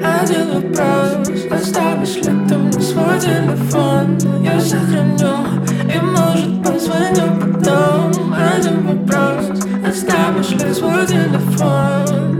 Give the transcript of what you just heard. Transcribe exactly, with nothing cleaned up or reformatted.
Один вопрос, оставишь ли ты мне свой телефон? Я сохраню и, может, позвоню потом. Один вопрос, оставишь ли свой телефон?